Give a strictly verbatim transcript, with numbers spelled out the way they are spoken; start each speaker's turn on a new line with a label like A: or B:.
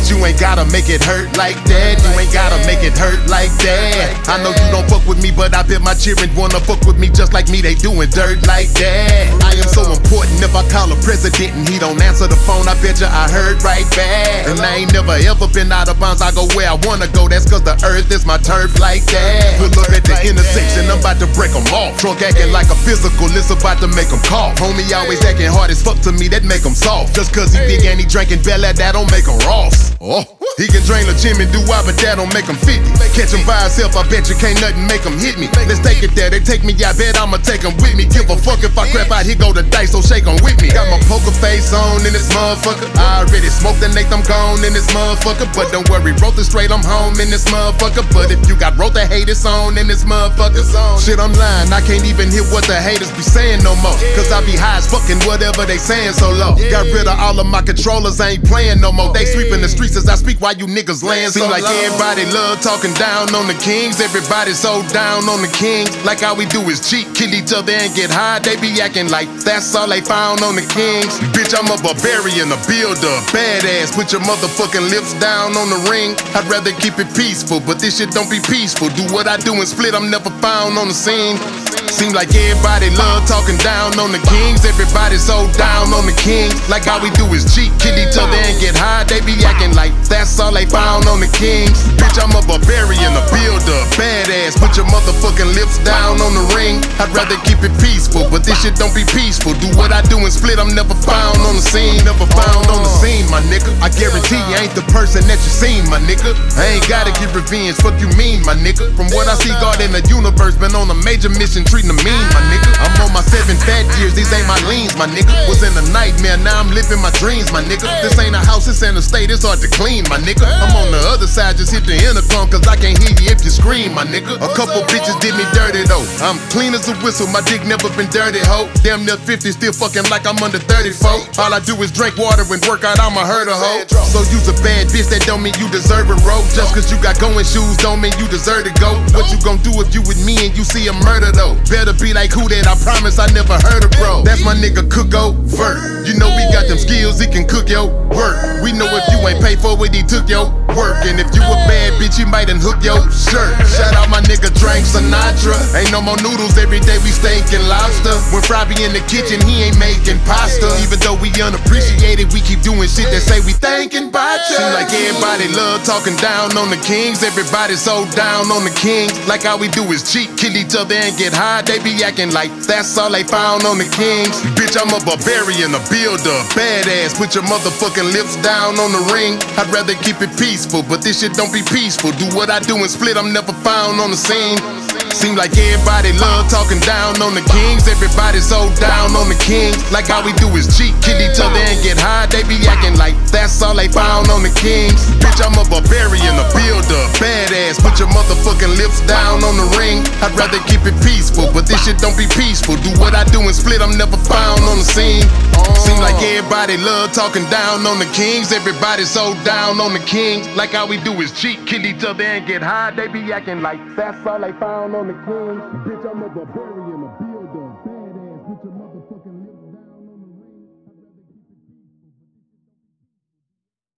A: But you ain't gotta make it hurt like that. You ain't gotta make it hurt like that. I know you don't fuck with me, but I bet my children wanna fuck with me just like me. They doing dirt like that. I am so important. If I call a president and he don't answer the phone, I bet you I heard right back. And I ain't never ever been out of bounds. I go where I wanna go. That's cause the earth is my turf like that. Pull up at the intersection, I'm about to break them off. Trunk acting like a physical, it's about to make them cough. Homie always acting hard as fuck to me, that make him soft. Just cause he big and he drinking Bella, that don't make him Ross. Oh, he can drain the gym and do why, but that don't make him fifty. Catch him by himself, I bet you can't nothing make him hit me. Let's take it there, they take me, I bet I'ma take him with me. Give a fuck if I crap out, here go the dice, so shake on with me. Got my poker face on in this motherfucker. I already smoked the Nate, I'm gone in this motherfucker. But don't worry, wrote it straight, I'm home in this motherfucker. But if you got wrote the haters on in this motherfucker, shit, I'm lying, I can't even hear what the haters be saying no more. Cause I be high as fucking whatever they saying so low. Got rid of all of my controllers, I ain't playing no more. They sweeping the streets as I speak while you niggas laying so low. Seem like everybody love talking down on the kings. Everybody so down on the kings. Like all we do is cheat, kill each other and get high. They be acting like that's all they found on the kings. Bitch, I'm a barbarian, a builder, badass. Put your motherfucking lips down on the ring. I'd rather keep it peaceful, but this shit don't be peaceful. Do what I do and split, I'm never found on the scene. Seem like everybody love talking down on the kings. Everybody so down on the kings. Like all we do is cheat, kill each other and get high. They be acting like that's all they found on the kings. Bitch, I'm a barbarian, a builder, badass. Put your motherfucking lips down on the ring. I'd rather keep it peaceful, but this shit don't be peaceful. Do what I do and split, I'm never found on the scene. Never found on the scene, my nigga. I guarantee you ain't the person that you seen, my nigga. I ain't gotta get revenge, fuck you mean, my nigga. From what I see, God in the universe been on a major mission, treating them mean, my nigga. I'm on my seven fat years, these ain't my leans, my nigga. Was in a nightmare, now I'm living my dreams, my nigga. This ain't a house, it's an estate, it's hard to clean, my nigga. I'm on the other side, just hit the intercom, cause I can't hear you if you scream, my nigga. A couple bitches did me dirty though. I'm clean as a whistle, my dick never been dirty, ho. Damn near fifty, still fucking like I'm under thirty-four. All I do is drink water and work out, I'm a herder, ho. So you's a bad bitch, that don't mean you deserve a rope. Just cause you got going shoes don't mean you deserve to go. What you gon' do if you with me and you see a murder though? Better be like who that, I promise I never heard of, bro. That's my nigga Coogo Vert. You know we got them skills, he can cook your work. We know if you ain't paid for it, he took your work. And if you a bad bitch, he might unhook your shirt. Shout out my nigga Drank Sinatra. Ain't no more noodles, every day we steakin' lobster. When Fry be in the kitchen, he ain't making pasta. Even though we unappreciated, we keep doing shit that say we thinking about you. Seem like everybody love talking down on the kings. Everybody so down on the kings. Like all we do is cheat, kill each other and get high. They be acting like that's all they found on the kings. Bitch, I'm a barbarian, a builder, badass. Put your motherfucking lips down on the ring. I'd rather keep it peaceful, but this shit don't be peaceful. Do what I do and split, I'm never found on the scene. Seem like everybody love talking down on the kings. Everybody so down on the kings. Like all we do is cheat, kill each other and get high. They be acting like that's all they found on the kings. Bitch, I'm a barbarian, a builder, badass. Put your motherfucking lips down on the ring. I'd rather keep it peaceful, but this shit don't be peaceful. Do what I do and split, I'm never found on the scene. Seem like everybody love talking down on the kings. Everybody so down on the kings. Like all we do is cheat, kill each other and get high. They be acting like that's all they found on the kings. Bitch, I'm a barbarian, a builder, badass. Put your motherfucking